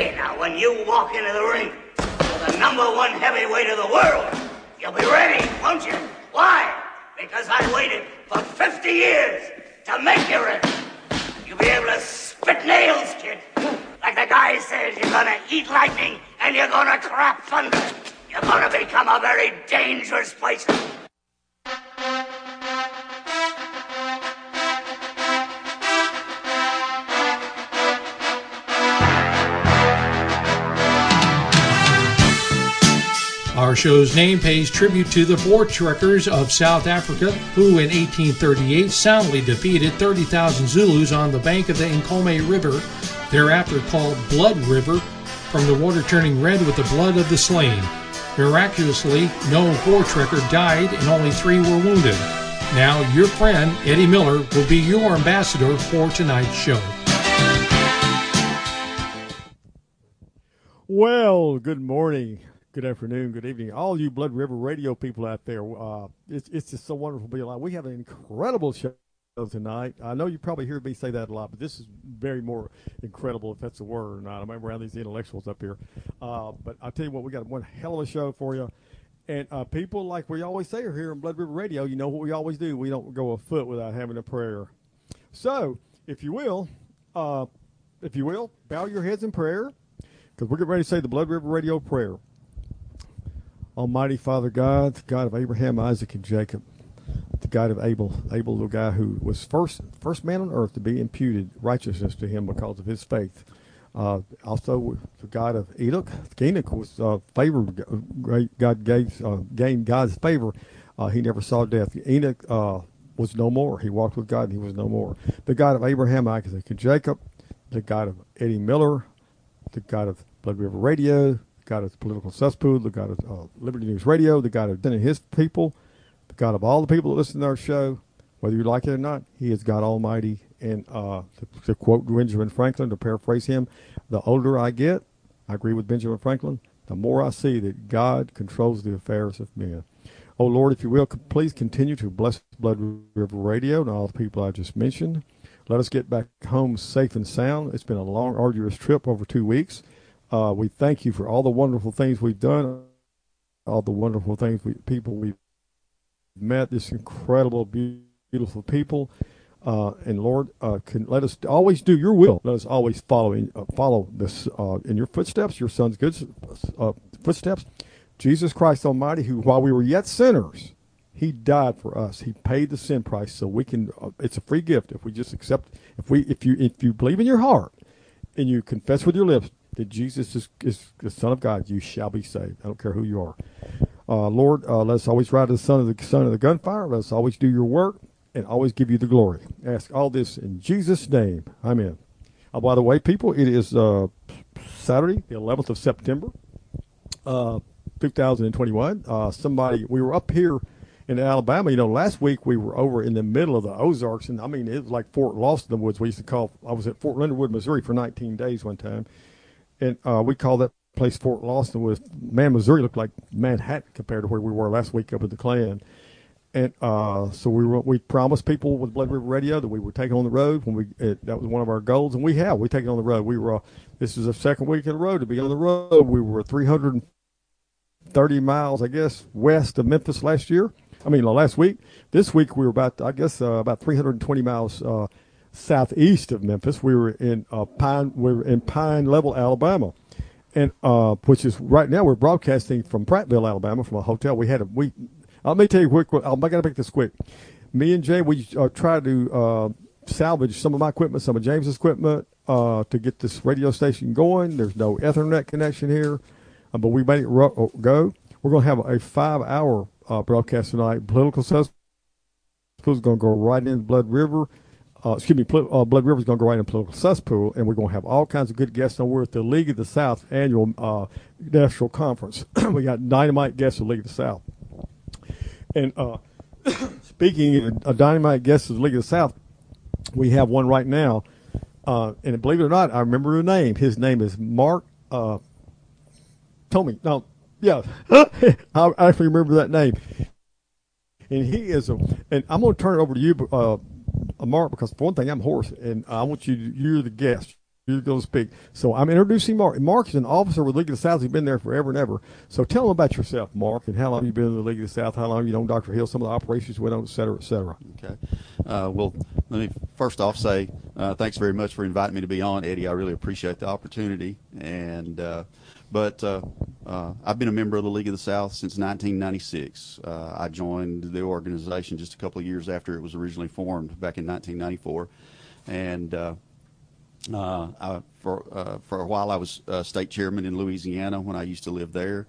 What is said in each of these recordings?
Okay, now when you walk into the ring with the #1 heavyweight of the world, you'll be ready, won't you? Why? Because I waited for 50 years to make you ready. You'll be able to spit nails, kid. Like the guy says, you're gonna eat lightning and you're gonna crap thunder. You're gonna become a very dangerous person. Our show's name pays tribute to the Voortrekkers of South Africa, who in 1838 soundly defeated 30,000 Zulus on the bank of the Nkomo River, thereafter called Blood River, from the water turning red with the blood of the slain. Miraculously, no Voortrekker died and only 3 were wounded. Now, your friend, Eddie Miller, will be your ambassador for tonight's show. Well, good morning. Good afternoon, good evening, all you Blood River Radio people out there. It's just so wonderful to be alive. We have an incredible show tonight. I know you probably hear me say that a lot, but this is very more incredible, if that's a word or not. I'm around these intellectuals up here. But I'll tell you what, we got one hell of a show for you. And people, like we always say here on Blood River Radio, you know what we always do. We don't go a foot without having a prayer. So, if you will, bow your heads in prayer, because we're getting ready to say the Blood River Radio prayer. Almighty Father God, the God of Abraham, Isaac, and Jacob, the God of Abel, the guy who was first man on earth to be imputed righteousness to him because of his faith. Also, the God of Enoch. Enoch was favored. God gained God's favor. He never saw death. Enoch was no more. He walked with God, and he was no more. The God of Abraham, Isaac, and Jacob, the God of Eddie Miller, the God of Blood River Radio, the God of Political Cesspool, the God of Liberty News Radio, the God of his people, the God of all the people that listen to our show, whether you like it or not. He is God Almighty. And to quote Benjamin Franklin, to paraphrase him, the older I get, I agree with Benjamin Franklin, the more I see that God controls the affairs of men. Oh, Lord, if you will, please continue to bless Blood River Radio and all the people I just mentioned. Let us get back home safe and sound. It's been a long, arduous trip over 2 weeks. We thank you for all the wonderful things we've done, all the wonderful things people we've met, this incredible, beautiful people. And Lord, can let us always do your will. Let us always follow this in your footsteps, your Son's good footsteps. Jesus Christ Almighty, who while we were yet sinners, he died for us. He paid the sin price, so we can. It's a free gift if we just accept. If you believe in your heart and you confess with your lips that Jesus is the Son of God, you shall be saved. I don't care who you are. Lord, let us always ride to the son of the gunfire. Let us always do your work and always give you the glory. Ask all this in Jesus' name. Amen. By the way, people, it is Saturday, the 11th of September, 2021. We were up here in Alabama. You know, last week we were over in the middle of the Ozarks, and I mean, it was like Fort Lost in the Woods. We used to call. I was at Fort Leonard Wood, Missouri, for 19 days one time, and we called that place Fort Lost in the Woods. Man, Missouri looked like Manhattan compared to where we were last week up at the Klan. And so we promised people with Blood River Radio that we would take it on the road that was one of our goals, and we taken it on the road. This is the second week in a row to be on the road. We were 330 miles, I guess, west of Memphis last week. This week we were about 320 miles southeast of Memphis. We were in Pine Level, Alabama, and which is right now we're broadcasting from Prattville, Alabama, from a hotel. Let me tell you quick. I got to make this quick. Me and Jay, we tried to salvage some of my equipment, some of James's equipment, to get this radio station going. There's no Ethernet connection here, but we made it go. We're going to have a 5-hour broadcast tonight. Political Cesspool is going to go right into Blood River. Blood River is going to go right in Political Cesspool, and we're going to have all kinds of good guests. And we're at the League of the South annual national conference. We got dynamite guests at the League of the South. And speaking of dynamite guests of the League of the South, we have one right now. And believe it or not, I remember her name. His name is Mark Tomey. No, yeah, I actually remember that name. And he is and I'm going to turn it over to you, Mark, because for one thing, I'm hoarse, and I want you're the guest. you're going to speak. So I'm introducing Mark. Mark is an officer with League of the South. He's been there forever and ever. So tell them about yourself, Mark, and how long you've been in the League of the South, how long you know Dr. Hill, some of the operations went on, et cetera, et cetera. Okay. Well, let me first off say thanks very much for inviting me to be on, Eddie. I really appreciate the opportunity. And But I've been a member of the League of the South since 1996. I joined the organization just a couple of years after it was originally formed back in 1994. And for a while I was state chairman in Louisiana when I used to live there.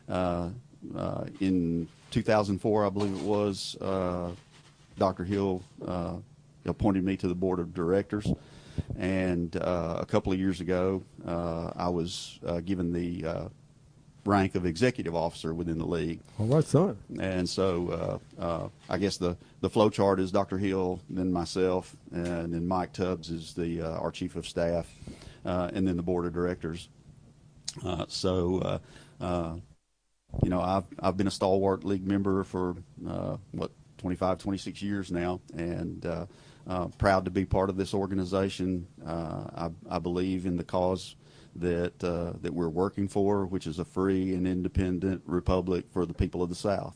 In 2004, I believe it was, Dr. Hill appointed me to the board of directors. And a couple of years ago, I was given the rank of executive officer within the league. All right, son. And so I guess the flow chart is Dr. Hill, then myself, and then Mike Tubbs is the our chief of staff, and then the board of directors. You know, I've been a stalwart league member for 25, 26 years now, and proud to be part of this organization. I believe in the cause that we're working for, which is a free and independent republic for the people of the South.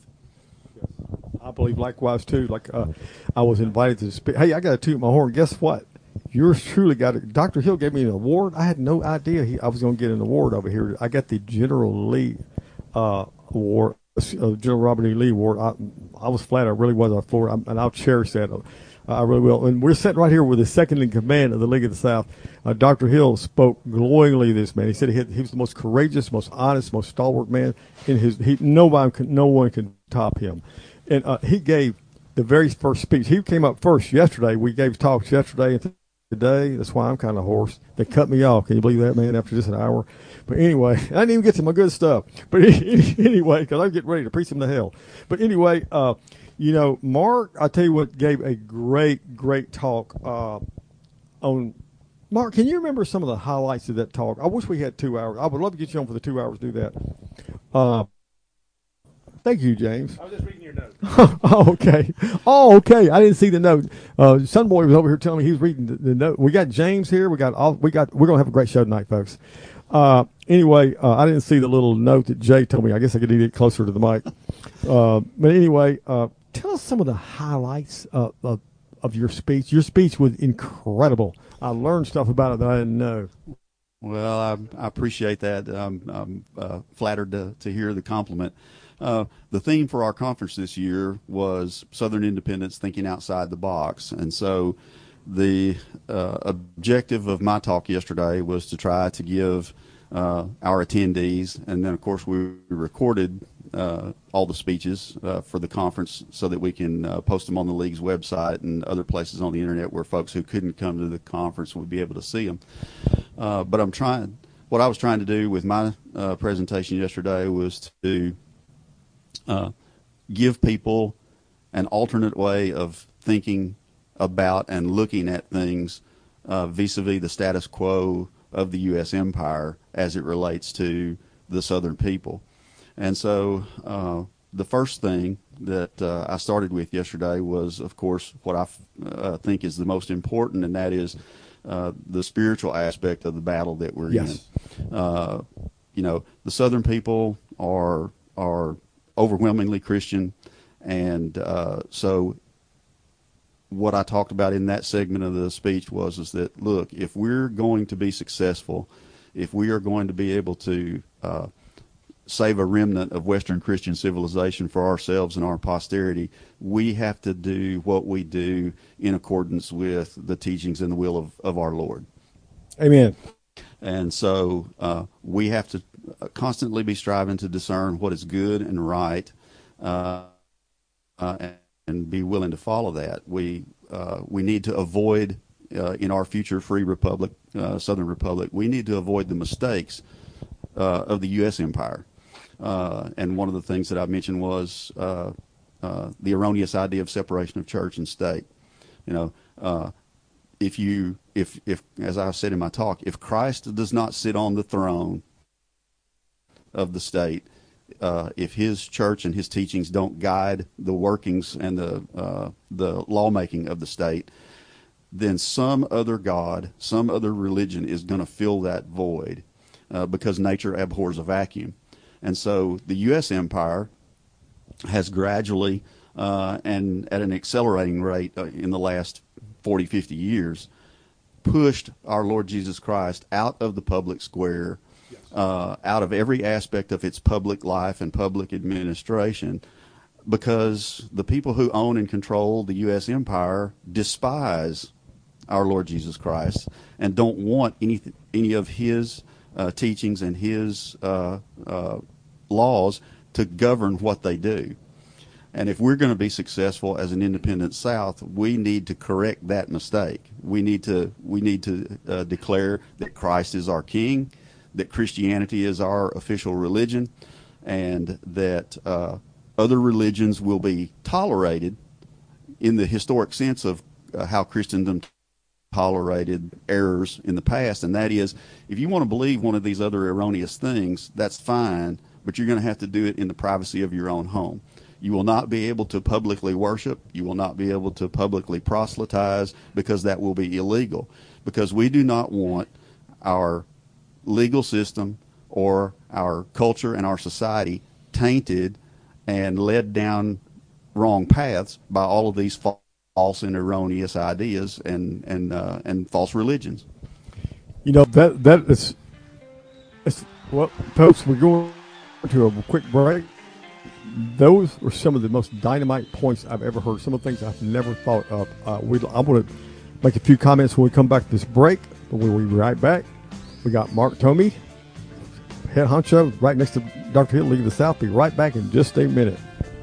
I believe likewise too. Like I was invited to speak. Hey, I got to toot my horn. Guess what? Yours truly got it. Dr. Hill gave me an award. I had no idea I was going to get an award over here. I got the General Lee award, General Robert E. Lee award. I was flattered. I really was on the floor, and I'll cherish that. I really will. And we're sitting right here with the second in command of the League of the South. Dr. Hill spoke glowingly of this man. He said he was the most courageous, most honest, most stalwart man in his. No one can top him. And he gave the very first speech. He came up first yesterday. We gave talks yesterday and today. That's why I'm kind of hoarse. They cut me off. Can you believe that, man? After just an hour. But anyway, I didn't even get to my good stuff. But anyway, because I'm getting ready to preach him to hell. But anyway. You know, Mark, I tell you what, gave a great talk on. Mark, can you remember some of the highlights of that talk? I wish we had 2 hours. I would love to get you on for the 2 hours to do that. Thank you, James. I was just reading your note. Okay. Oh, okay. I didn't see the note. Sunboy was over here telling me he was reading the note. We got James here. We're gonna have a great show tonight, folks. Anyway, I didn't see the little note that Jay told me. I guess I could get closer to the mic. But anyway, tell us some of the highlights of your speech. Your speech was incredible. I learned stuff about it that I didn't know. Well, I appreciate that. I'm flattered to hear the compliment. The theme for our conference this year was Southern Independence Thinking Outside the Box. And so the objective of my talk yesterday was to try to give our attendees, and then, of course, we recorded all the speeches for the conference so that we can post them on the league's website and other places on the internet where folks who couldn't come to the conference would be able to see them. But what I was trying to do with my presentation yesterday was to give people an alternate way of thinking about and looking at things vis-a-vis the status quo of the U.S. empire as it relates to the Southern people. And so the first thing that I started with yesterday was, of course, what I think is the most important, and that is the spiritual aspect of the battle that we're in. You know, the Southern people are overwhelmingly Christian, and so what I talked about in that segment of the speech is that, look, if we're going to be successful, if we are going to be able to save a remnant of Western Christian civilization for ourselves and our posterity, we have to do what we do in accordance with the teachings and the will of our Lord. Amen. And so we have to constantly be striving to discern what is good and right, and be willing to follow that. We need to avoid, in our future free republic, Southern Republic, we need to avoid the mistakes of the U.S. empire. And one of the things that I mentioned was the erroneous idea of separation of church and state. You know, if as I said in my talk, if Christ does not sit on the throne of the state, if his church and his teachings don't guide the workings and the lawmaking of the state, then some other god, some other religion is going to fill that void, because nature abhors a vacuum. And so the U.S. empire has gradually and at an accelerating rate in the last 40, 50 years pushed our Lord Jesus Christ out of the public square, out of every aspect of its public life and public administration, because the people who own and control the U.S. empire despise our Lord Jesus Christ and don't want any of his teachings and his laws to govern what they do. And if we're going to be successful as an independent South, we need to correct that mistake. We need to declare that Christ is our King, that Christianity is our official religion, and that other religions will be tolerated in the historic sense of how Christendom tolerated errors in the past. And that is, if you want to believe one of these other erroneous things, that's fine, but you're going to have to do it in the privacy of your own home. You will not be able to publicly worship. You will not be able to publicly proselytize, because that will be illegal. Because we do not want our legal system or our culture and our society tainted and led down wrong paths by all of these false and erroneous ideas and false religions. You know, that is well, folks, we're going to a quick break. Those are some of the most dynamite points I've ever heard. Some of the things I've never thought of. I'm going to make a few comments when we come back to this break, but we'll be right back. We got Mark Thome, head honcho, right next to Dr. Hill, League of the South. Be right back in just a minute.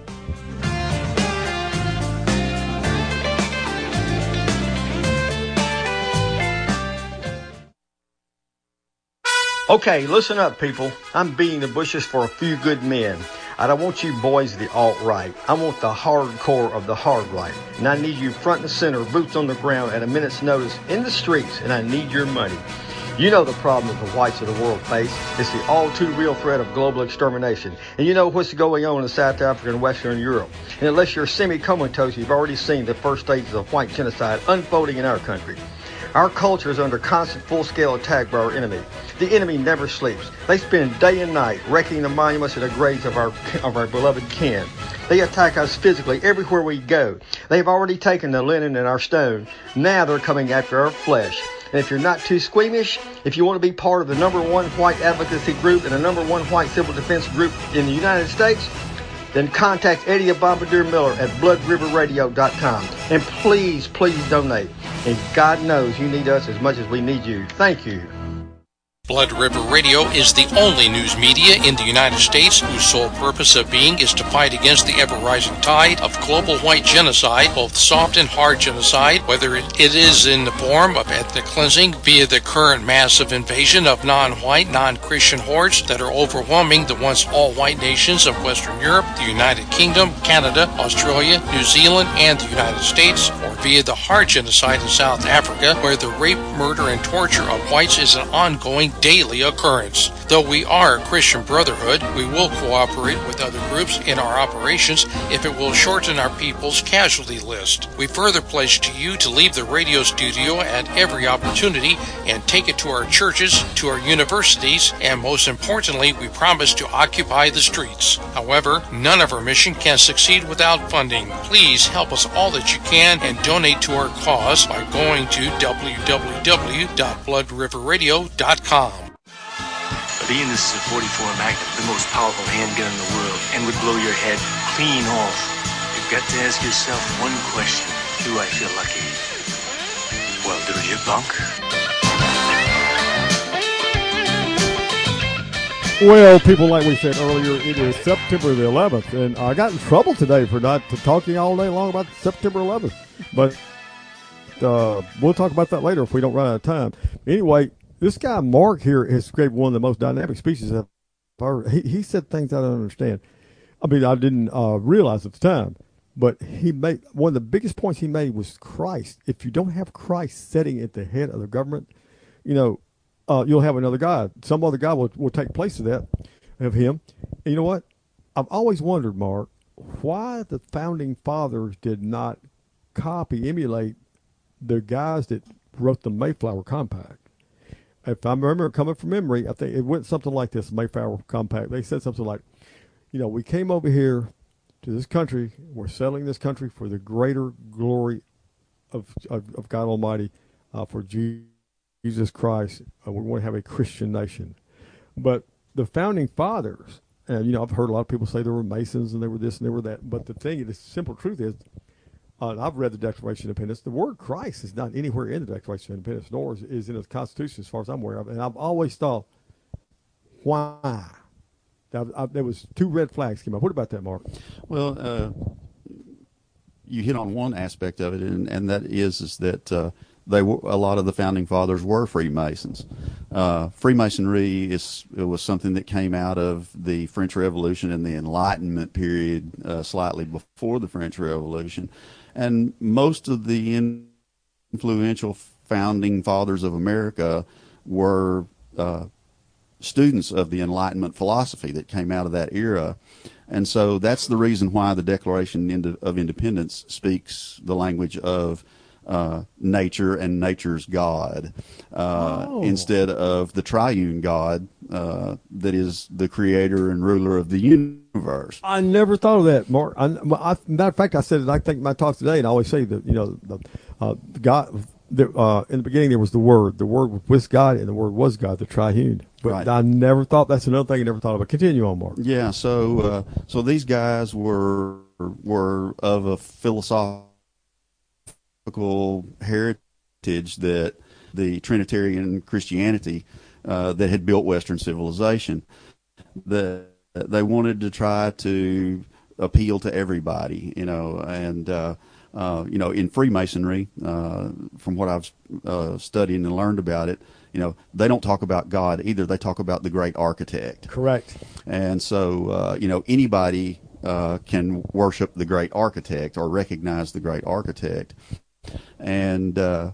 Okay, listen up, people. I'm beating the bushes for a few good men. I don't want you boys of the alt-right. I want the hardcore of the hard right. And I need you front and center, boots on the ground at a minute's notice in the streets, and I need your money. You know the problem that the whites of the world face. It's the all-too-real threat of global extermination. And you know what's going on in South Africa and Western Europe. And unless you're semi-comatose, you've already seen the first stages of white genocide unfolding in our country. Our culture is under constant full-scale attack by our enemy. The enemy never sleeps. They spend day and night wrecking the monuments and the graves of our beloved kin. They attack us physically everywhere we go. They've already taken the linen and our stone. Now they're coming after our flesh. And if you're not too squeamish, if you want to be part of the #1 white advocacy group and the #1 white civil defense group in the United States, then contact Eddie Bombardier Miller at bloodriverradio.com. And please, please donate. And God knows you need us as much as we need you. Thank you. Blood River Radio is the only news media in the United States whose sole purpose of being is to fight against the ever-rising tide of global white genocide, both soft and hard genocide, whether it is in the form of ethnic cleansing via the current massive invasion of non-white, non-Christian hordes that are overwhelming the once all-white nations of Western Europe, the United Kingdom, Canada, Australia, New Zealand, and the United States, or via the hard genocide in South Africa, where the rape, murder, and torture of whites is an ongoing daily occurrence. Though we are a Christian brotherhood, we will cooperate with other groups in our operations if it will shorten our people's casualty list. We further pledge to you to leave the radio studio at every opportunity and take it to our churches, to our universities, and most importantly, we promise to occupy the streets. However, none of our mission can succeed without funding. Please help us all that you can and donate to our cause by going to www.bloodriverradio.com. Being this is a 44 Magnum, the most powerful handgun in the world, and would blow your head clean off. You've got to ask yourself one question. Do I feel lucky? Well, do you, punk? Well, people, like we said earlier, it is September the 11th, and I got in trouble today for not talking all day long about September 11th. But we'll talk about that later if we don't run out of time. Anyway, this guy Mark here has created one of the most dynamic speeches I've heard. He said things I don't understand. I mean, I didn't realize at the time, but he made one of the biggest points he made was Christ. If you don't have Christ sitting at the head of the government, you'll have another guy. Some other guy will take place of him. And you know what? I've always wondered, Mark, why the founding fathers did not emulate the guys that wrote the Mayflower Compact. If I remember coming from memory, I think it went something like this, Mayflower Compact. They said something like, we came over here to this country, we're settling this country for the greater glory of God Almighty, for Jesus Christ. We want to have a Christian nation. But the founding fathers, and I've heard a lot of people say they were Masons and they were this and they were that. But the simple truth is, I've read the Declaration of Independence. The word Christ is not anywhere in the Declaration of Independence, nor is in the Constitution as far as I'm aware of. And I've always thought, why? There was 2 red flags came up. What about that, Mark? Well, you hit on one aspect of it, and that is that a lot of the founding fathers were Freemasons. Freemasonry was something that came out of the French Revolution and the Enlightenment period, slightly before the French Revolution, and most of the influential founding fathers of America were students of the Enlightenment philosophy that came out of that era. And so that's the reason why the Declaration of Independence speaks the language of nature and nature's God, instead of the triune God that is the creator and ruler of the universe. I never thought of that, Mark. Matter of fact, I said it, I think in my talk today, and I always say that, the God, in the beginning there was the Word was with God, and the Word was God, the triune. But right. I never thought, that's another thing I never thought about. Continue on, Mark. Yeah, so these guys were of a philosophical heritage that the Trinitarian Christianity that had built Western civilization. They wanted to try to appeal to everybody, and in Freemasonry, from what I've studied and learned about it, they don't talk about God either. They talk about the great architect. Correct. And so, anybody can worship the great architect or recognize the great architect. And,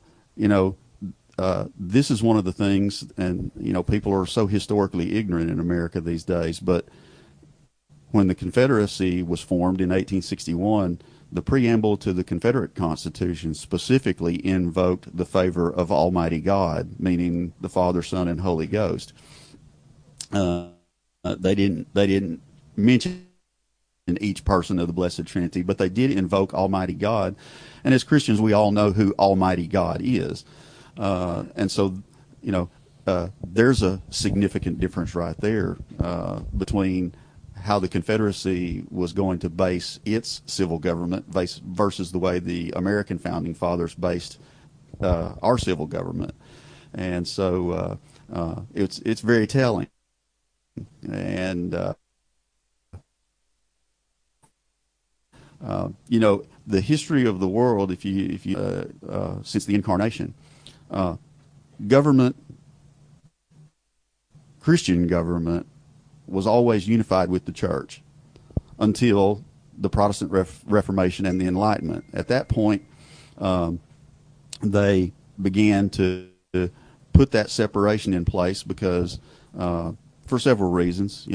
this is one of the things, and, people are so historically ignorant in America these days, but when the Confederacy was formed in 1861, the preamble to the Confederate Constitution specifically invoked the favor of Almighty God, meaning the Father, Son, and Holy Ghost. They didn't mention each person of the Blessed Trinity, but they did invoke Almighty God. And as Christians, we all know who Almighty God is. And so, there's a significant difference right there between how the Confederacy was going to base its civil government versus the way the American founding fathers based our civil government. And so it's very telling. And the history of the world, if you since the Incarnation, Christian government was always unified with the church until the Protestant Reformation and the Enlightenment. At that point, they began to put that separation in place because, for several reasons,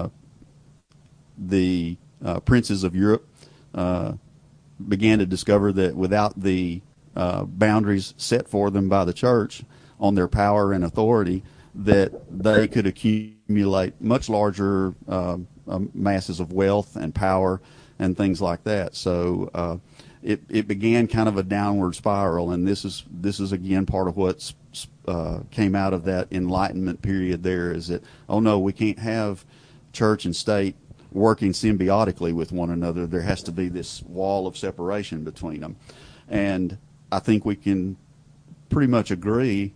the princes of Europe began to discover that without the boundaries set for them by the church on their power and authority, that they could accumulate much larger masses of wealth and power and things like that. So it began kind of a downward spiral, and this is again part of what came out of that Enlightenment period. There is that, oh no, we can't have church and state working symbiotically with one another. There has to be this wall of separation between them, and I think we can pretty much agree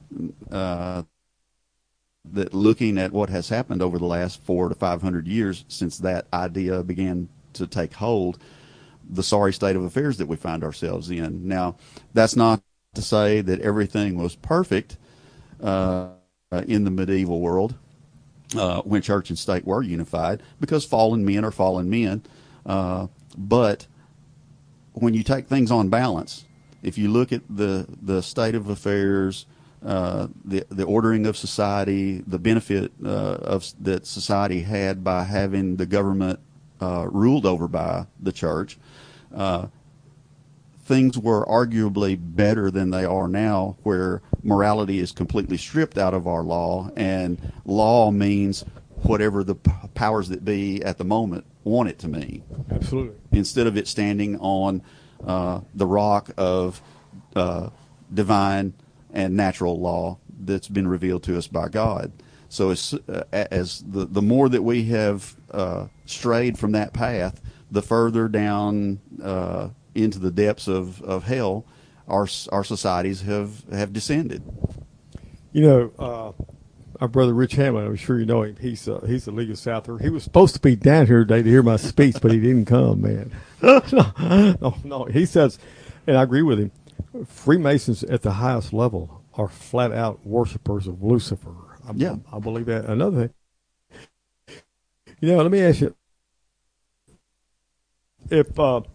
that looking at what has happened over the last 400 to 500 years since that idea began to take hold, the sorry state of affairs that we find ourselves in. Now, that's not to say that everything was perfect in the medieval world when church and state were unified, because fallen men are fallen men. But when you take things on balance, if you look at the state of affairs, the ordering of society, the benefit that society had by having the government ruled over by the church, things were arguably better than they are now, where morality is completely stripped out of our law, and law means whatever the powers that be at the moment want it to mean. Absolutely. Instead of it standing on the rock of divine and natural law that's been revealed to us by God. So as the more that we have strayed from that path, the further down into the depths of hell our societies have descended. You know, our brother Rich Hamlin, I'm sure you know him. He's a League of Souther. He was supposed to be down here today to hear my speech, but he didn't come, man. No. He says, and I agree with him, Freemasons at the highest level are flat out worshipers of Lucifer. I believe that. Another thing, you know, let me ask you, if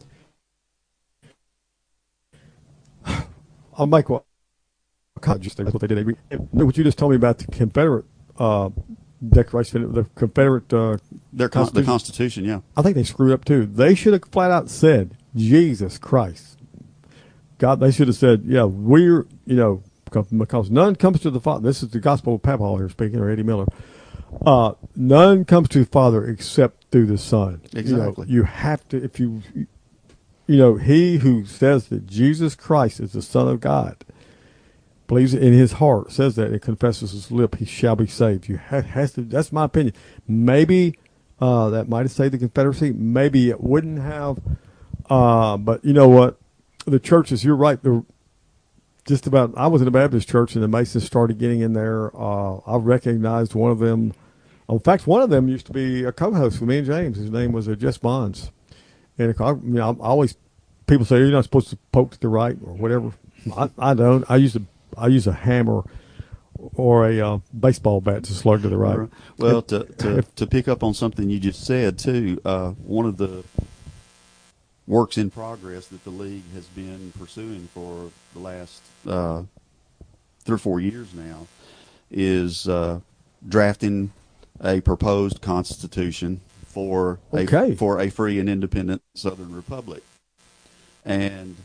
I'll make what just what they did. What you just told me about the Confederate Declaration, the Confederate the Constitution, yeah. I think they screwed up too. They should have flat out said Jesus Christ. God, they should have said, yeah, we're, you know, because none comes to the Father. This is the Gospel of Papal here speaking, or Eddie Miller. None comes to the Father except through the Son. Exactly. You have to, if you know, he who says that Jesus Christ is the Son of God, believes it in his heart, says that, and confesses his lip, he shall be saved. You has to. That's my opinion. Maybe that might have saved the Confederacy. Maybe it wouldn't have. But you know what? The churches, you're right. Just about. I was in a Baptist church, and the Masons started getting in there. I recognized one of them. In fact, one of them used to be a co-host with me and James. His name was Jess Bonds. And I always, people say you're not supposed to poke to the right or whatever. I don't. I use a hammer or a baseball bat to slug to the right. Well, to pick up on something you just said too, one of the works in progress that the League has been pursuing for the last 3 or 4 years now is drafting a proposed constitution for a free and independent Southern Republic, and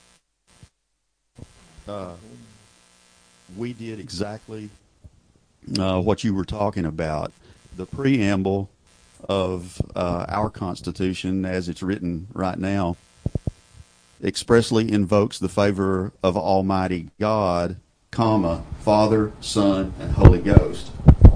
we did exactly what you were talking about. The preamble of our Constitution, as it's written right now, expressly invokes the favor of Almighty God, comma, Father, Son, and Holy Ghost.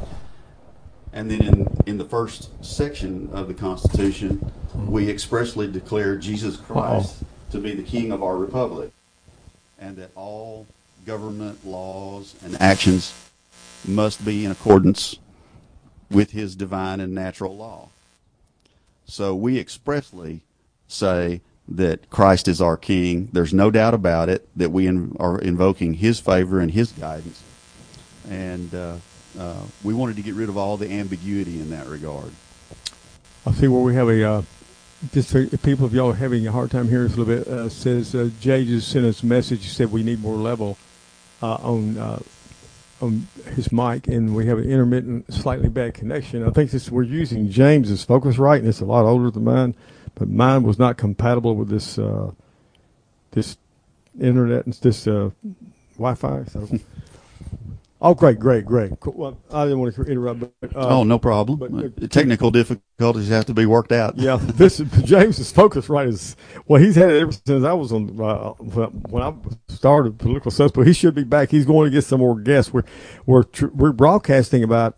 And then in the first section of the Constitution, we expressly declare Jesus Christ to be the King of our Republic, and that all government laws and actions must be in accordance with his divine and natural law. So we expressly say that Christ is our King. There's no doubt about it that we are invoking his favor and his guidance. And we wanted to get rid of all the ambiguity in that regard. I see where we have a, just for people, if y'all are having a hard time hearing us a little bit, says Jay just sent us a message. He said we need more level on his mic, and we have an intermittent, slightly bad connection. I think we're using James's Focusrite, and it's a lot older than mine, but mine was not compatible with this this internet and this Wi-Fi. So, great. Cool. Well, I didn't want to interrupt, but no problem. But technical difficulties have to be worked out. Yeah, this is James's Focusrite is he's had it ever since I was on when I started Political Subs, but he should be back. He's going to get some more guests. We're broadcasting about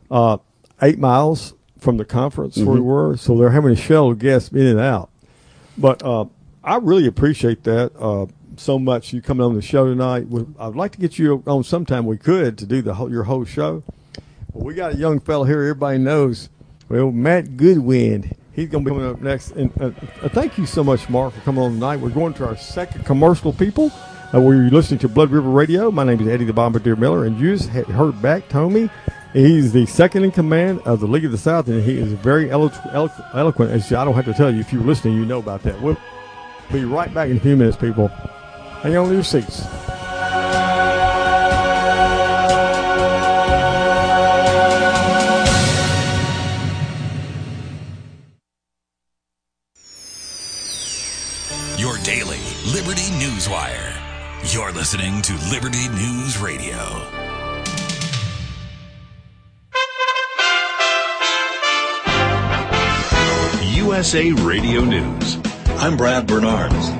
8 miles from the conference where we were, so they're having to shuttle guests in and out. But I really appreciate that so much. You coming on the show tonight. I'd like to get you on sometime we could to do your whole show. Well, we got a young fellow here everybody knows. Well, Matt Goodwin. He's going to be coming up next. And thank you so much, Mark, for coming on tonight. We're going to our second commercial, people. We're listening to Blood River Radio. My name is Eddie the Bombardier Miller, and you just heard back Tommy. He's the second in command of the League of the South, and he is very eloquent. As I don't have to tell you, if you're listening, you know about that. We'll be right back in a few minutes, people. Hang on to your seats. Your daily Liberty News Newswire. You're listening to Liberty News Radio. USA Radio News. I'm Brad Bernards.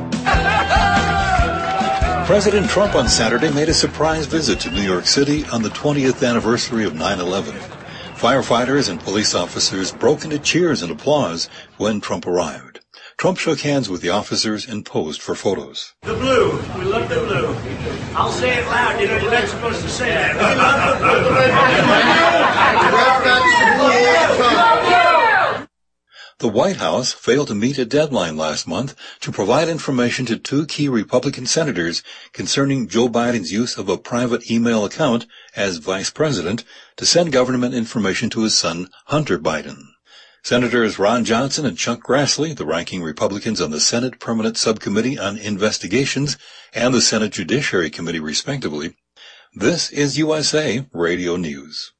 President Trump on Saturday made a surprise visit to New York City on the 20th anniversary of 9/11. Firefighters and police officers broke into cheers and applause when Trump arrived. Trump shook hands with the officers and posed for photos. The blue. We love the blue. I'll say it loud. You know, you're not supposed to say that. We love the blue. The White House failed to meet a deadline last month to provide information to two key Republican senators concerning Joe Biden's use of a private email account as vice president to send government information to his son, Hunter Biden. Senators Ron Johnson and Chuck Grassley, the ranking Republicans on the Senate Permanent Subcommittee on Investigations and the Senate Judiciary Committee, respectively. This is USA Radio News.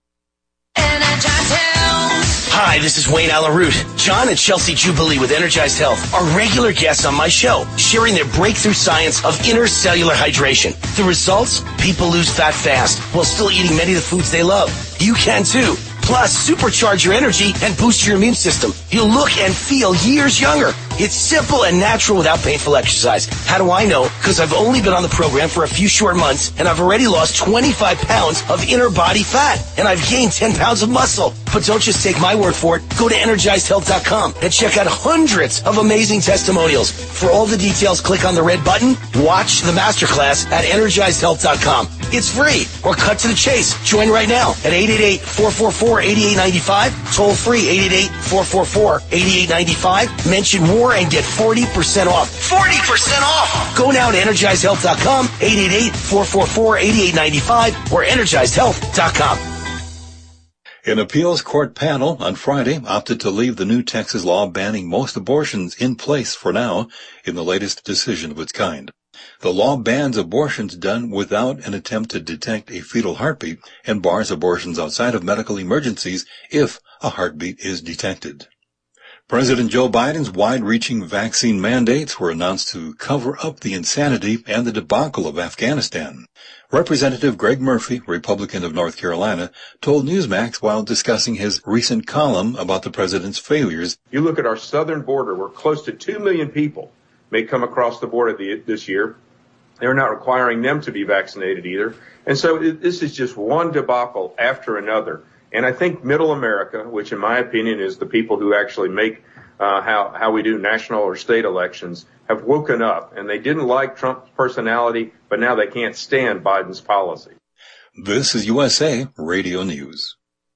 Hi, this is Wayne Alaroot. John and Chelsea Jubilee with Energized Health are regular guests on my show, sharing their breakthrough science of intercellular hydration. The results? People lose fat fast while still eating many of the foods they love. You can too. Plus, supercharge your energy and boost your immune system. You'll look and feel years younger. It's simple and natural without painful exercise. How do I know? Because I've only been on the program for a few short months, and I've already lost 25 pounds of inner body fat, and I've gained 10 pounds of muscle. But don't just take my word for it. Go to EnergizedHealth.com and check out hundreds of amazing testimonials. For all the details, click on the red button. Watch the masterclass at EnergizedHealth.com. It's free, or cut to the chase. Join right now at 888-444-8895. Toll free, 888-444-8895. Mention war and get 40% off. 40% off! Go now to EnergizedHealth.com, 888-444-8895, or EnergizedHealth.com. An appeals court panel on Friday opted to leave the new Texas law banning most abortions in place for now in the latest decision of its kind. The law bans abortions done without an attempt to detect a fetal heartbeat and bars abortions outside of medical emergencies if a heartbeat is detected. President Joe Biden's wide-reaching vaccine mandates were announced to cover up the insanity and the debacle of Afghanistan. Representative Greg Murphy, Republican of North Carolina, told Newsmax while discussing his recent column about the president's failures. You look at our southern border, where close to 2 million people may come across the border this year. They're not requiring them to be vaccinated either. And so this is just one debacle after another. And I think middle America, which in my opinion is the people who actually make how we do national or state elections, have woken up. And they didn't like Trump's personality, but now they can't stand Biden's policy. This is USA Radio News.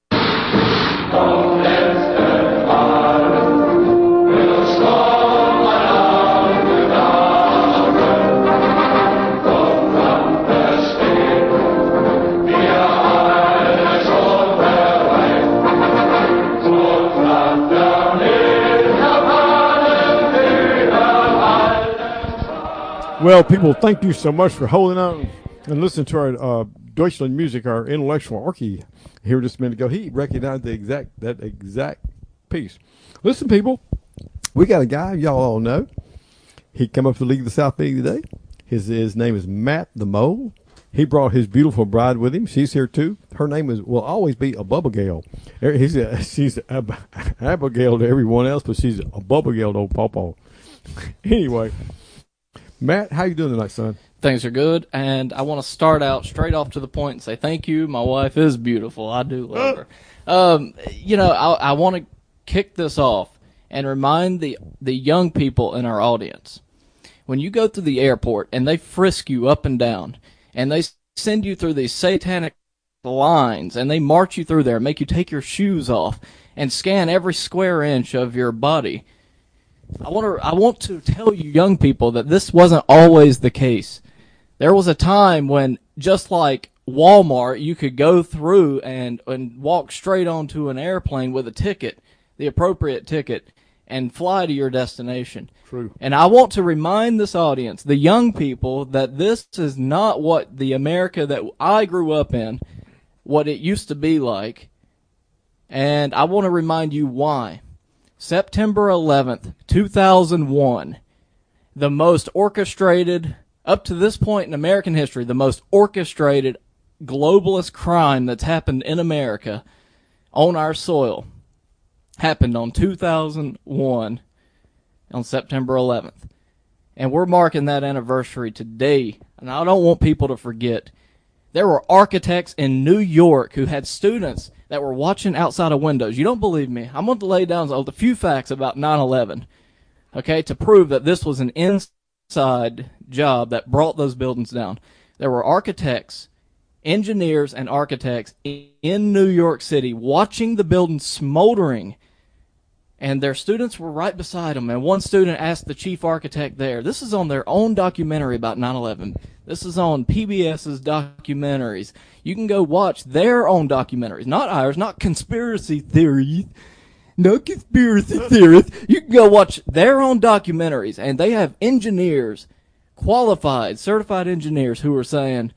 Well, people, thank you so much for holding on and listening to our Deutschland music, our intellectual Archie here just a minute ago. He recognized that exact piece. Listen, people, we got a guy y'all all know. He come up to the League of the South Big today. His name is Matt the Mole. He brought his beautiful bride with him. She's here too. Her name will always be Abubbagale. She's Abigail to everyone else, but she's Abubbagale to old Pawpaw. Anyway, Matt, how you doing tonight, son? Things are good, and I want to start out straight off to the point and say thank you. My wife is beautiful. I do love her. I want to kick this off and remind the young people in our audience. When you go to the airport and they frisk you up and down, and they send you through these satanic lines, and they march you through there, make you take your shoes off, and scan every square inch of your body, I want to tell you young people that this wasn't always the case. There was a time when, just like Walmart, you could go through and walk straight onto an airplane with a ticket, the appropriate ticket, and fly to your destination. True. And I want to remind this audience, the young people, that this is not what the America that I grew up in, what it used to be like. And I want to remind you why. September 11th, 2001, the most orchestrated, Up to this point in American history, the most orchestrated globalist crime that's happened in America on our soil happened on 2001 on September 11th. And we're marking that anniversary today. And I don't want people to forget. There were architects in New York who had students that were watching outside of windows. You don't believe me? I'm going to lay down a few facts about 9/11, okay, to prove that this was an inside job that brought those buildings down. There were architects, engineers, and architects in New York City watching the building smoldering, and their students were right beside them. And one student asked the chief architect there, this is on their own documentary about 9/11. This is on PBS's documentaries. You can go watch their own documentaries, not ours, not conspiracy theories. No conspiracy theorists. You can go watch their own documentaries, and they have engineers, qualified, certified engineers who are saying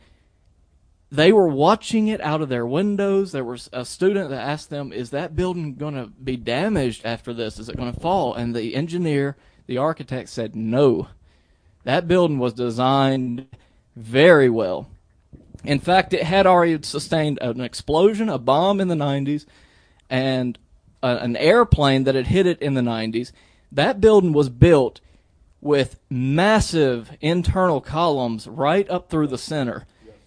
they were watching it out of their windows. There was a student that asked them, is that building going to be damaged after this? Is it going to fall? And the engineer, the architect said no. That building was designed very well. In fact, it had already sustained an explosion, a bomb in the 90s, and an airplane that had hit it in the 90s. That building was built with massive internal columns right up through the center.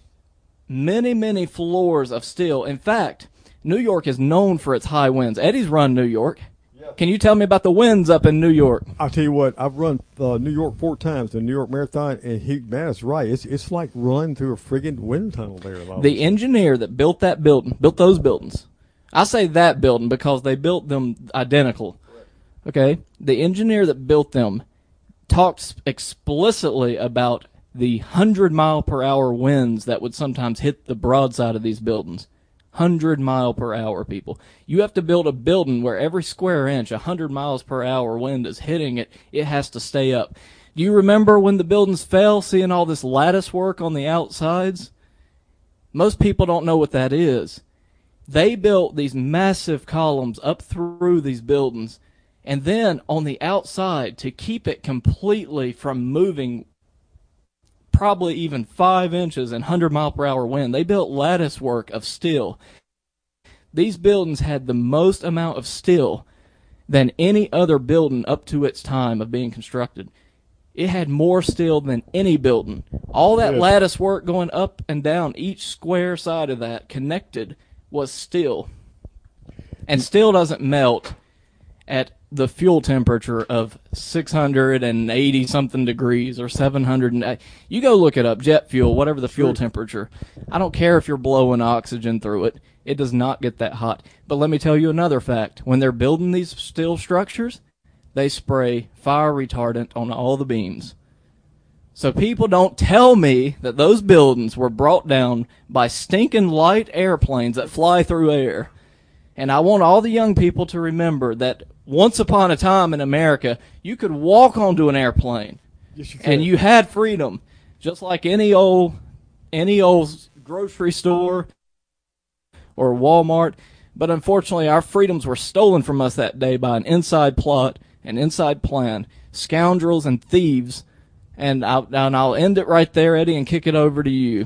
Many, many floors of steel. In fact, New York is known for its high winds. Eddie's run New York. Can you tell me about the winds up in New York? I'll tell you what, I've run New York 4 times, the New York Marathon, and man, it's right. It's like running through a friggin' wind tunnel there. The engineer that built that building, built those buildings. I say that building because they built them identical. Okay? The engineer that built them talked explicitly about the 100-mile-per-hour winds that would sometimes hit the broadside of these buildings. 100-mile-per-hour, people. You have to build a building where every square inch, 100-miles-per-hour wind is hitting it. It has to stay up. Do you remember when the buildings fell, seeing all this lattice work on the outsides? Most people don't know what that is. They built these massive columns up through these buildings, and then on the outside, to keep it completely from moving probably even 5 inches in 100-mile-per-hour wind, they built lattice work of steel. These buildings had the most amount of steel than any other building up to its time of being constructed. It had more steel than any building. All that lattice work going up and down each square side of that connected was steel. And steel doesn't melt at the fuel temperature of 680 something degrees or 700. You go look it up, jet fuel, whatever the fuel temperature. I don't care if you're blowing oxygen through it. It does not get that hot. But let me tell you another fact. When they're building these steel structures, they spray fire retardant on all the beams. So people don't tell me that those buildings were brought down by stinking light airplanes that fly through air. And I want all the young people to remember that once upon a time in America, you could walk onto an airplane. Yes, you could. And you had freedom, just like any old grocery store or Walmart. But unfortunately, our freedoms were stolen from us that day by an inside plot, an inside plan, scoundrels and thieves. And I'll end it right there, Eddie, and kick it over to you.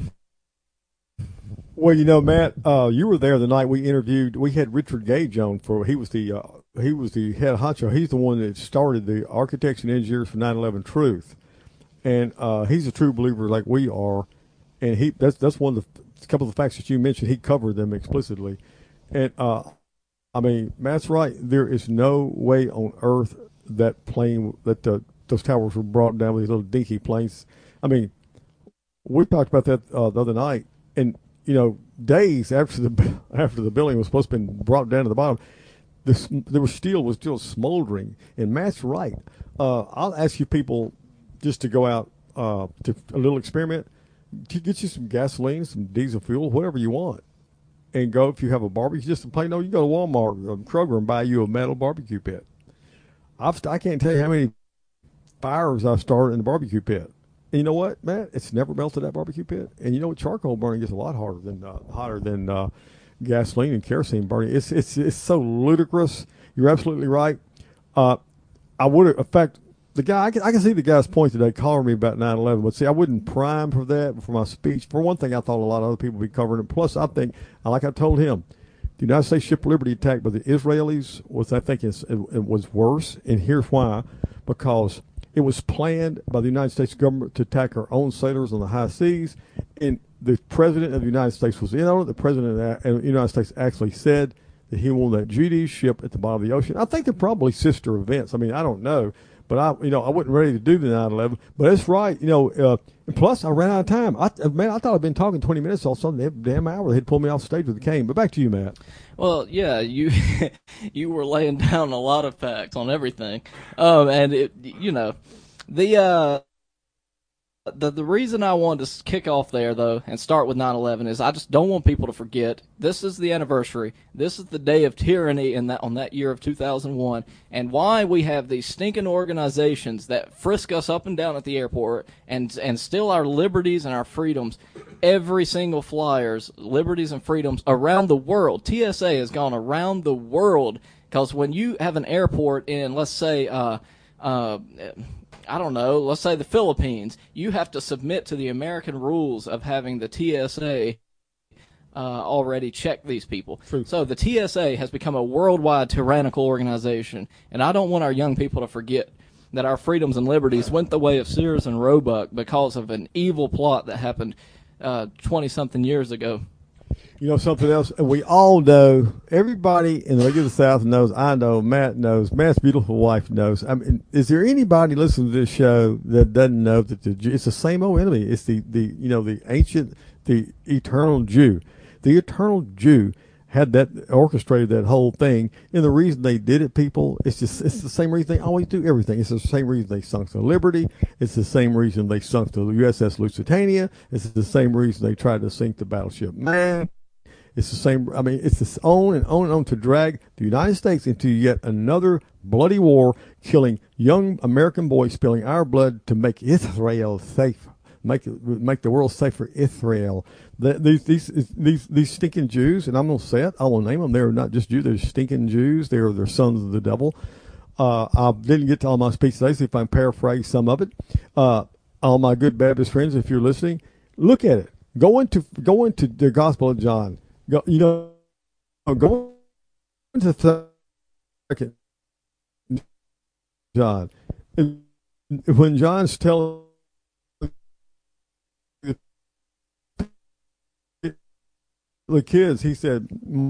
Well, you know, Matt, you were there the night we interviewed. We had Richard Gage on he was the head honcho. He's the one that started the Architects and Engineers for 9/11 Truth, and he's a true believer like we are. And that's one of the couple of the facts that you mentioned. He covered them explicitly, and I mean, Matt's right. There is no way on earth that those towers were brought down with these little dinky planes. I mean, we talked about that the other night, and you know, days after the building was supposed to have been brought down to the bottom, was still smoldering. And Matt's right. I'll ask you people just to go out to a little experiment. Get you some gasoline, some diesel fuel, whatever you want, and go. If you have a barbecue, just a plain old, you go to Walmart or Kroger and buy you a metal barbecue pit. I can't tell you how many fires I've started in the barbecue pit. And you know what, Matt? It's never melted that barbecue pit. And you know what? Charcoal burning gets a lot hotter than gasoline and kerosene burning. It's so ludicrous. You're absolutely right. In fact, the guy, I can see the guy's point today calling me about 9/11, but see, I wouldn't prime for that for my speech. For one thing, I thought a lot of other people would be covering it. Plus, I think, like I told him, the United States ship Liberty attack by the Israelis was, I think, it was worse, and here's why: because it was planned by the United States government to attack our own sailors on the high seas, and the President of the United States was in on it. The President of the United States actually said that he wanted that GD ship at the bottom of the ocean. I think they're probably sister events. I mean, I don't know, but I wasn't ready to do the 9/11. But it's right, and plus I ran out of time. I thought I'd been talking 20 minutes all sudden. Damn hour they had pulled me off stage with the cane. But back to you, Matt. Well, yeah, you you were laying down a lot of facts on everything, and the reason I wanted to kick off there, though, and start with 9/11 is I just don't want people to forget this is the anniversary. This is the day of tyranny on that year of 2001, and why we have these stinking organizations that frisk us up and down at the airport and steal our liberties and our freedoms. Every single flyer's liberties and freedoms around the world. TSA has gone around the world because when you have an airport in, let's say, I don't know, let's say the Philippines, you have to submit to the American rules of having the TSA already check these people. True. So the TSA has become a worldwide tyrannical organization, and I don't want our young people to forget that our freedoms and liberties went the way of Sears and Roebuck because of an evil plot that happened 20-something years ago. You know something else? We all know, everybody in the League of the South knows, I know, Matt knows, Matt's beautiful wife knows. I mean, is there anybody listening to this show that doesn't know that it's the same old enemy? It's the ancient, the eternal Jew. The eternal Jew had that, orchestrated that whole thing. And the reason they did it, people, it's the same reason they always do everything. It's the same reason they sunk the Liberty. It's the same reason they sunk the USS Lusitania. It's the same reason they tried to sink the battleship Man. It's the same. I mean, it's this on and on and on to drag the United States into yet another bloody war, killing young American boys, spilling our blood to make Israel safe, make the world safe for Israel. These stinking Jews, and I'm gonna say it. I will name them. They're not just Jews. They're stinking Jews. They're sons of the devil. I didn't get to all my speech today, so if I can paraphrase some of it, all my good Baptist friends, if you're listening, look at it. Go into the Gospel of John. Go into the second John. And when John's telling the kids, he said,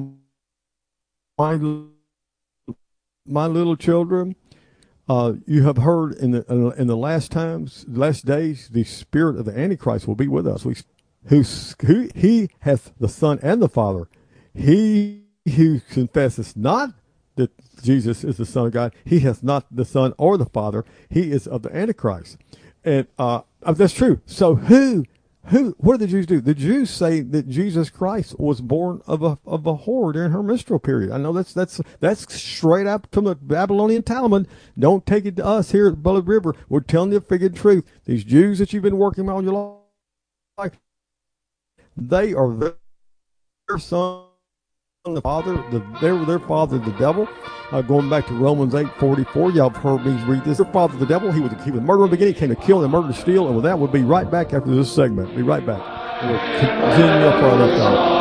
my little children, you have heard in the last days, the spirit of the Antichrist will be with us. He hath the Son and the Father. He who confesses not that Jesus is the Son of God, he hath not the Son or the Father. He is of the Antichrist. And that's true. So what do the Jews do? The Jews say that Jesus Christ was born of a whore during her menstrual period. I know that's straight up from the Babylonian Talmud. Don't take it to us here at Blood River. We're telling you the figured truth. These Jews that you've been working all your life, they are their son, the father. Their father, the devil. Going back to Romans 8:44, y'all have heard me read this. Their father, the devil. He was murder in the beginning. He came to kill and murder, to steal. And with that, we'll be right back after this segment. Be right back. We'll continue up where I left off.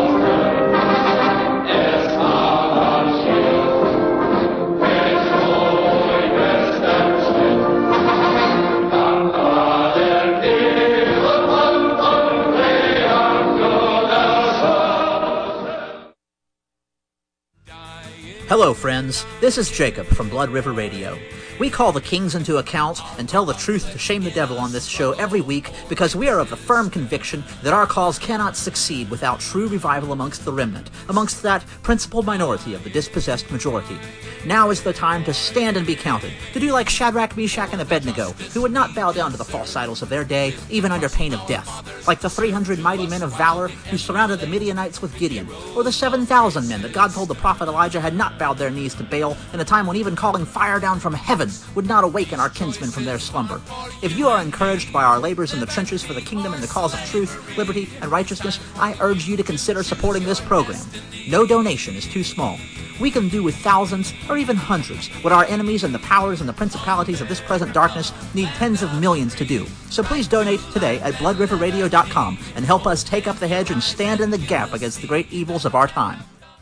Hello, friends. This is Jacob from Blood River Radio. We call the kings into account and tell the truth to shame the devil on this show every week because we are of the firm conviction that our cause cannot succeed without true revival amongst the remnant, amongst that principal minority of the dispossessed majority. Now is the time to stand and be counted, to do like Shadrach, Meshach, and Abednego, who would not bow down to the false idols of their day, even under pain of death, like the 300 mighty men of valor who surrounded the Midianites with Gideon, or the 7,000 men that God told the prophet Elijah had not bowed their knees to Baal in a time when even calling fire down from heaven would not awaken our kinsmen from their slumber. If you are encouraged by our labors in the trenches for the kingdom and the cause of truth, liberty, and righteousness, I urge you to consider supporting this program. No donation is too small. we can do with thousands or even hundreds what our enemies and the powers and the principalities of this present darkness need tens of millions to do. So please donate today at bloodriverradio.com and help us take up the hedge and stand in the gap against the great evils of our time.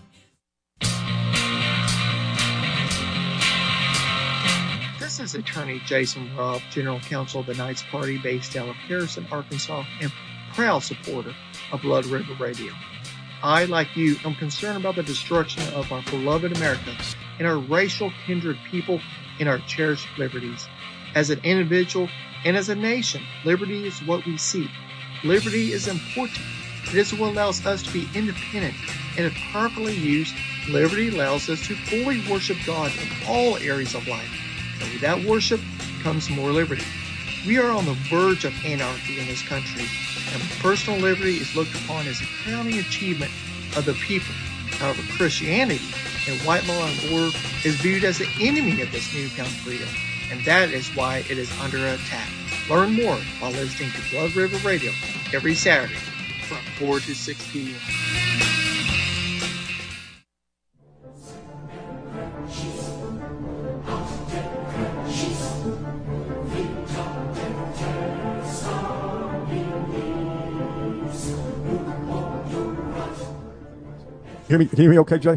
This is Attorney Jason Robb, General Counsel of the Knights Party based out of Harrison, Arkansas, and proud supporter of Blood River Radio. I, like you, am concerned about the destruction of our beloved America and our racial kindred people and our cherished liberties. As an individual and as a nation, liberty is what we seek. Liberty is important. It is what allows us to be independent, and if properly used, liberty allows us to fully worship God in all areas of life. And with that worship comes more liberty. We are on the verge of anarchy in this country, and personal liberty is looked upon as a crowning achievement of the people. However, Christianity and white law and order is viewed as the enemy of this newfound freedom, and that is why it is under attack. Learn more by listening to Blood River Radio every Saturday from 4 to 6 p.m. Can you hear me okay, Jay?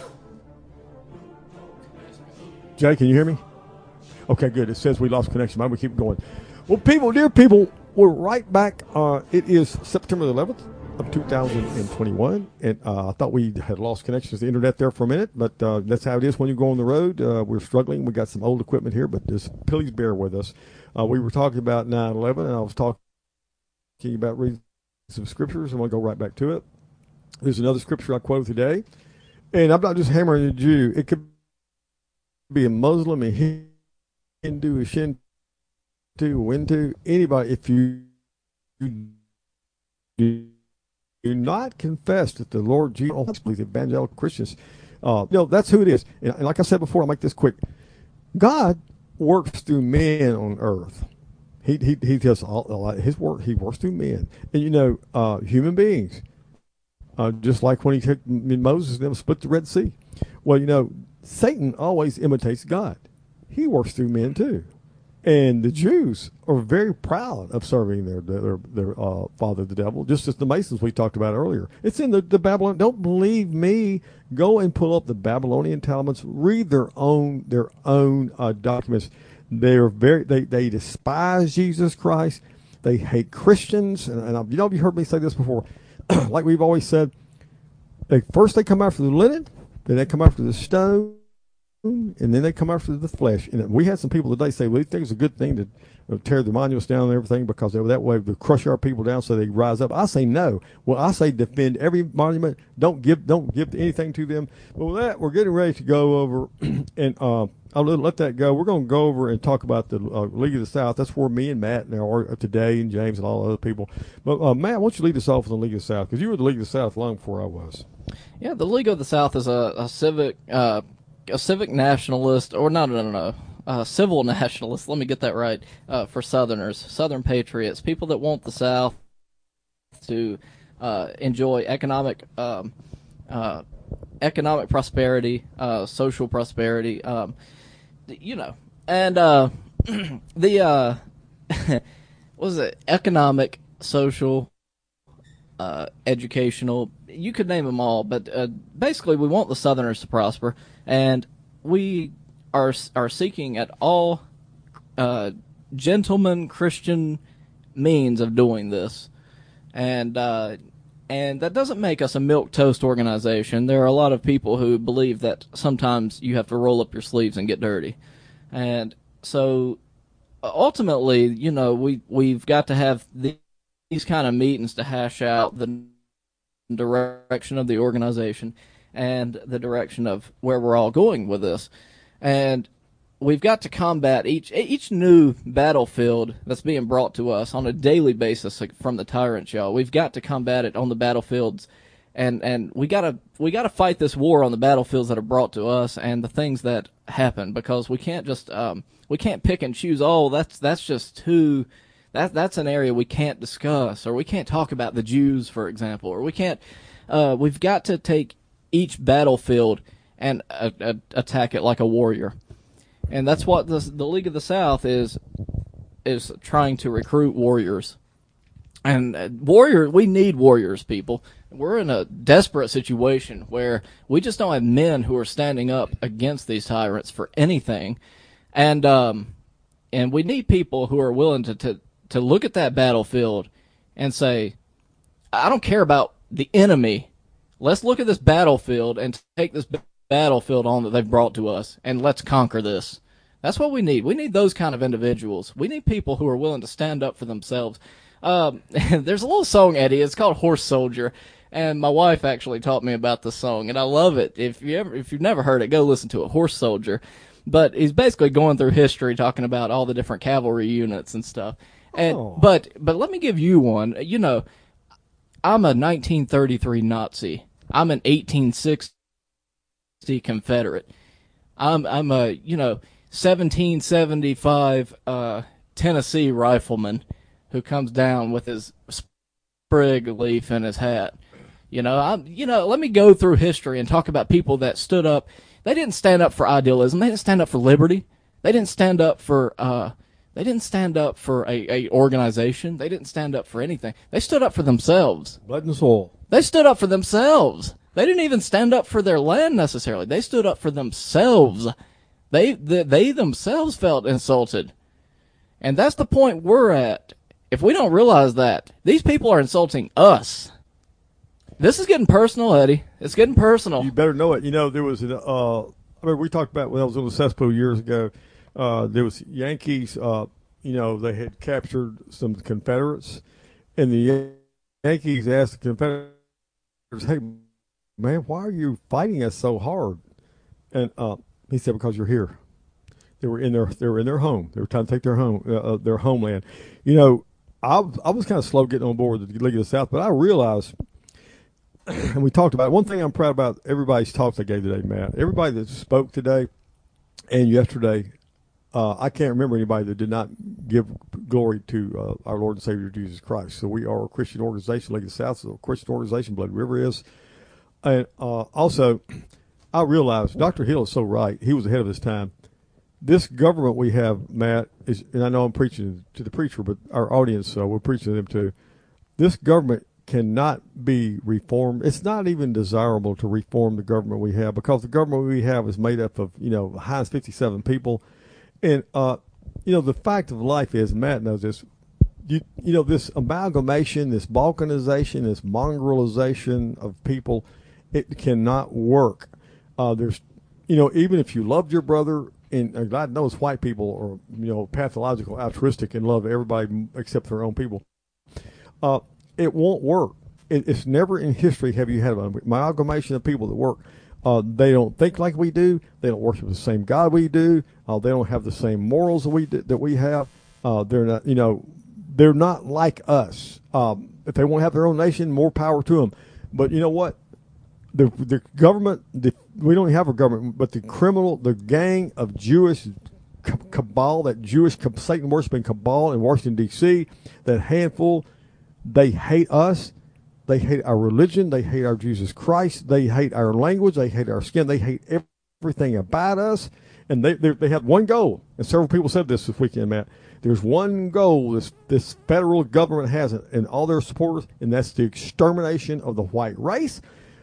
Jay, can you hear me? Okay, good. It says we lost connection. Why don't we keep going? Well, dear people, we're right back. It is September the 11th of 2021, and I thought we had lost connection to the internet there for a minute, but that's how it is when you go on the road. We're struggling. We got some old equipment here, but just please bear with us. We were talking about 9/11, and I was talking about reading some scriptures. I'm going to go right back to it. There's another scripture I quote today, and I'm not just hammering a Jew. It could be a Muslim, a Hindu, a Shinto, a Wintu, anybody. If you do not confess that the Lord Jesus, the evangelical Christians, that's who it is. And like I said before, I'll make this quick. God works through men on earth. He does a lot of his work. He works through men, and human beings. Just like when he took Moses and them split the Red Sea. Well, Satan always imitates God. He works through men too. And the Jews are very proud of serving their father, the devil, just as the Masons we talked about earlier. It's in the Babylon. Don't believe me. Go and pull up the Babylonian Talmuds. Read their own documents. They despise Jesus Christ. They hate Christians. And you've heard me say this before. Like we've always said, first they come after the linen, then they come after the stone, and then they come after the flesh. And we had some people today say, well, these things are a good thing to tear the monuments down and everything because that way they crush our people down so they rise up. I say no. Well, I say defend every monument. Don't give anything to them. But with that, we're getting ready to go over, and I'll let that go. We're going to go over and talk about the League of the South. That's where me and Matt are today, and James and all the other people. But Matt, why don't you lead us off with the League of the South? Because you were the League of the South long before I was. Yeah, the League of the South is a civic nationalist, or no, civil nationalist. Let me get that right. For Southerners, Southern patriots, people that want the South to enjoy economic prosperity, social prosperity. And the what was it? Economic, social, educational. You could name them all, but basically, we want the Southerners to prosper, and we are seeking at all gentleman Christian means of doing this, and that doesn't make us a milquetoast organization. There are a lot of people who believe that sometimes you have to roll up your sleeves and get dirty, and so ultimately, we've got to have these kind of meetings to hash out the direction of the organization and the direction of where we're all going with this. And we've got to combat each new battlefield that's being brought to us on a daily basis from the tyrants, y'all. We've got to combat it on the battlefields, and we gotta fight this war on the battlefields that are brought to us and the things that happen, because we can't just we can't pick and choose. Oh, that's just too. That's an area we can't discuss, or we can't talk about the Jews, for example, or we can't. We've got to take each battlefield and attack it like a warrior. And that's what the League of the South is trying to recruit warriors. And we need warriors, people. We're in a desperate situation where we just don't have men who are standing up against these tyrants for anything. And we need people who are willing to look at that battlefield and say, I don't care about the enemy. Let's look at this battlefield and take this battlefield on that they've brought to us, and let's conquer this. That's what we need. We need those kind of individuals. We need people who are willing to stand up for themselves. There's a little song, Eddie. It's called Horse Soldier, and my wife actually taught me about the song, and I love it. If you've never heard it, go listen to it. Horse Soldier. But he's basically going through history, talking about all the different cavalry units and stuff. And but let me give you one. You know, I'm a 1933 Nazi. I'm an 1860 Confederate. I'm a 1775 Tennessee rifleman who comes down with his sprig leaf in his hat. Let me go through history and talk about people that stood up. They didn't stand up for idealism. They didn't stand up for liberty. They didn't stand up for a organization. They didn't stand up for anything. They stood up for themselves. Blood and soul. They stood up for themselves. They didn't even stand up for their land necessarily. They stood up for themselves. They themselves felt insulted. And that's the point we're at. If we don't realize that, these people are insulting us. This is getting personal, Eddie. It's getting personal. You better know it. There was we talked about when I was on the cesspool years ago. There was Yankees. They had captured some Confederates, and the Yankees asked the Confederates, "Hey, man, why are you fighting us so hard?" And he said, "Because you're here." They were in their home. They were trying to take their homeland. I was kind of slow getting on board with the League of the South, but I realized. And we talked about it. One thing I'm proud about everybody's talks I gave today, Matt. Everybody that spoke today and yesterday, I can't remember anybody that did not give glory to our Lord and Savior Jesus Christ. So we are a Christian organization. League of the South is a Christian organization. Blood River is. And also, I realized Dr. Hill is so right. He was ahead of his time. This government we have, Matt, is, and I know I'm preaching to the preacher, but our audience, we're preaching to them too. This government cannot be reformed. It's not even desirable to reform the government we have, because the government we have is made up of, Heinz 57 people. And, the fact of life is, Matt knows this, this amalgamation, this balkanization, this mongrelization of people, it cannot work. There's, even if you loved your brother, and God knows white people are, pathological, altruistic, and love everybody except their own people. It won't work. It's never in history have you had an amalgamation of people that work. They don't think like we do. They don't worship the same God we do. They don't have the same morals that we have. They're not, they're not like us. If they want to have their own nation, more power to them. But you know what? The government, we don't have a government, but the gang of Jewish cabal, that Jewish Satan worshiping cabal in Washington, D.C., that handful. They hate us. They hate our religion. They hate our Jesus Christ. They hate our language. They hate our skin. They hate everything about us. And they have one goal. And several people said this weekend, Matt. There's one goal this federal government has and all their supporters, and that's the extermination of the white race.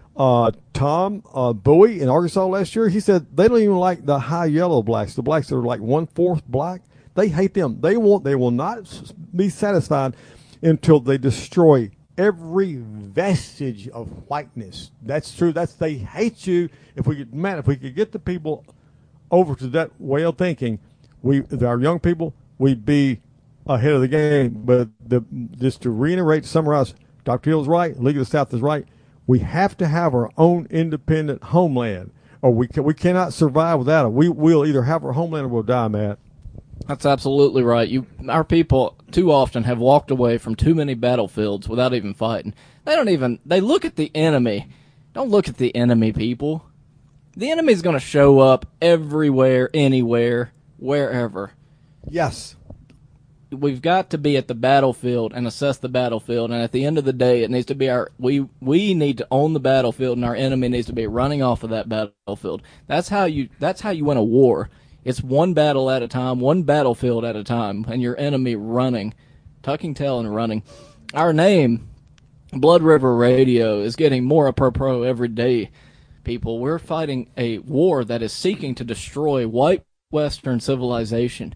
Tom Bowie in Arkansas last year, he said they don't even like the high yellow blacks, the blacks that are like 1/4 black. They hate them. They will not be satisfied until they destroy every vestige of whiteness. That's true. They hate you. If we could get the people over to that way of thinking, our young people, we'd be ahead of the game. But just to reiterate, to summarize, Dr. Hill's right. League of the South is right. We have to have our own independent homeland, or we cannot survive without it. We'll either have our homeland or we'll die, Matt. That's absolutely right. Our people too often have walked away from too many battlefields without even fighting. They look at the enemy. Don't look at the enemy, people. The enemy's going to show up everywhere, anywhere, wherever. Yes. we've got to be at the battlefield and assess the battlefield, and at the end of the day, it needs to be we need to own the battlefield, and our enemy needs to be running off of that battlefield. That's how you win a war. It's one battle at a time, one battlefield at a time, and your enemy running, tucking tail and running. Our name, Blood River Radio, is getting more apropos every day. People, we're fighting a war that is seeking to destroy white Western civilization.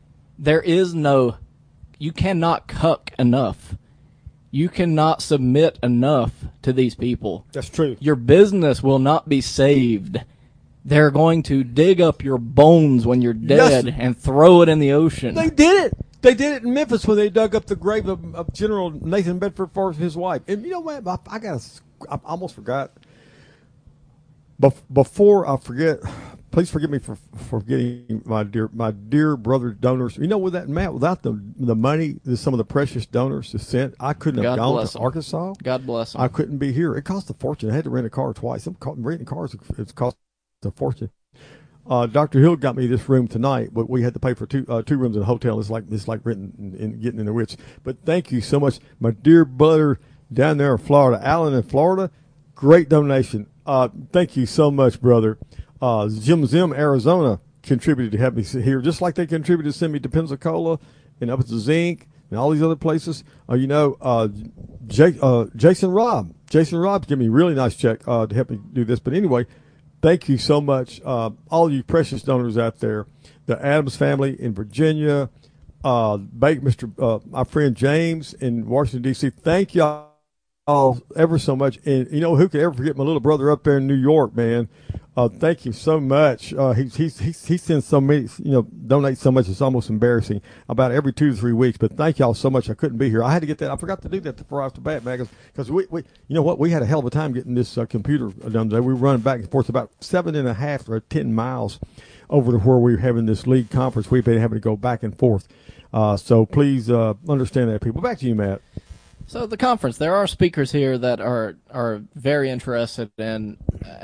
You cannot cuck enough. You cannot submit enough to these people. That's true. Your business will not be saved. They're going to dig up your bones when you're dead and throw it in the ocean. They did it. They did it in Memphis when they dug up the grave of General Nathan Bedford Forrest, his wife. And you know what? I almost forgot. Before I forget, please forgive me for forgetting my dear brother donors. You know, with that, Matt, without the money that some of the precious donors have sent, I couldn't have gone to Arkansas. God bless them. I couldn't be here. It cost a fortune. I had to rent a car twice. Renting cars, it's cost a fortune. Dr. Hill got me this room tonight, but we had to pay for two rooms in a hotel. It's like renting and getting in the Ritz. But thank you so much, my dear brother down there in Florida, Allen in Florida. Great donation. Thank you so much, brother. Jim Zim, Arizona, contributed to have me here, just like they contributed to send me to Pensacola and up at the Zinc and all these other places. Jason Robb gave me a really nice check to help me do this. But anyway, thank you so much, all you precious donors out there. The Adams family in Virginia, my friend James in Washington, D.C., thank y'all ever so much. And, you know, who could ever forget my little brother up there in New York, man? Thank you so much. He sends so many, donates so much, it's almost embarrassing, about every 2 to 3 weeks. But thank y'all so much. I couldn't be here. I had to get that. I forgot to do that before off the bat, man, because we you know what? We had a hell of a time getting this computer done today. We were running back and forth about 7.5 or 10 miles over to where we were having this league conference. We've been having to go back and forth. So please understand that, people. Back to you, Matt. So the conference, there are speakers here that are very interested in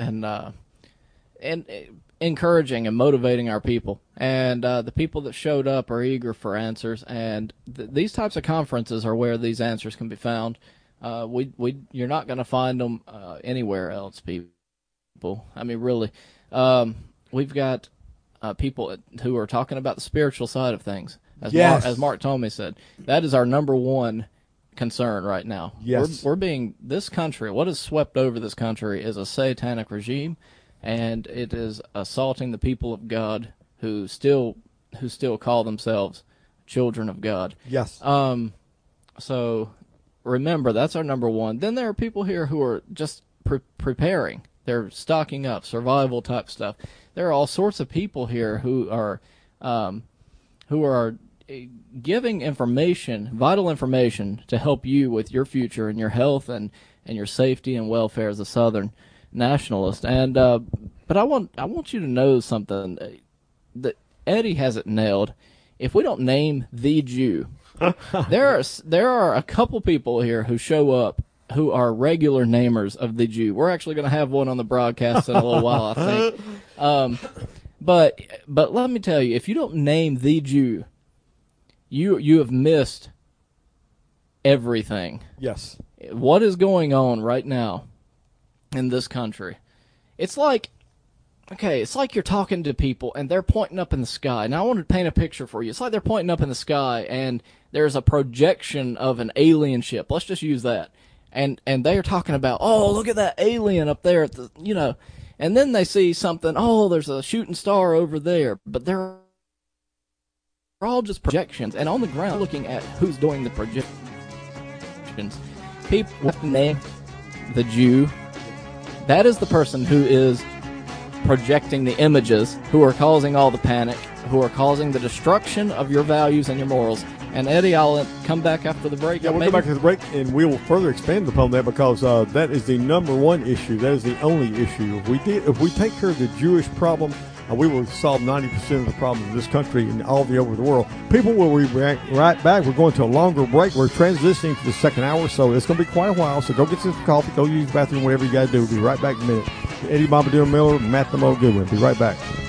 and encouraging and motivating our people. And the people that showed up are eager for answers. And these types of conferences are where these answers can be found. You're not going to find them anywhere else, people. I mean, really. We've got people who are talking about the spiritual side of things. As Mark Tomei said, that is our number one concern right now. Yes. This country, what has swept over this country is a satanic regime. And it is assaulting the people of God who still call themselves children of God. Yes. So remember, that's our number one. Then there are people here who are just preparing. They're stocking up, survival type stuff. There are all sorts of people here who are giving information, vital information, to help you with your future and your health and your safety and welfare as a Southern nationalist. And but I want you to know something that Eddie has it nailed. If we don't name the Jew, there are a couple people here who show up who are regular namers of the Jew. We're actually going to have one on the broadcast in a little while, I think. But let me tell you, if you don't name the Jew, you have missed everything. Yes. What is going on right now in this country? It's like you're talking to people and they're pointing up in the sky. Now I want to paint a picture for you. It's like they're pointing up in the sky and there's a projection of an alien ship. Let's just use that. And they're talking about, oh, look at that alien up there at the, and then they see something, oh, there's a shooting star over there, but they're all just projections. And on the ground, looking at who's doing the projections, people have to name the Jew. That is the person who is projecting the images, who are causing all the panic, who are causing the destruction of your values and your morals. And Eddie, I'll come back after the break. Yeah, we'll come back to the break, and we will further expand upon that because that is the number one issue. That is the only issue. If we take care of the Jewish problem, we will solve 90% of the problems in this country and all over the world. People will be right back. We're going to a longer break. We're transitioning to the second hour, so it's going to be quite a while. So go get some coffee, go use the bathroom, whatever you got to do. We'll be right back in a minute. Eddie Bombadil Miller, Matt the Mo Goodwin. Be right back.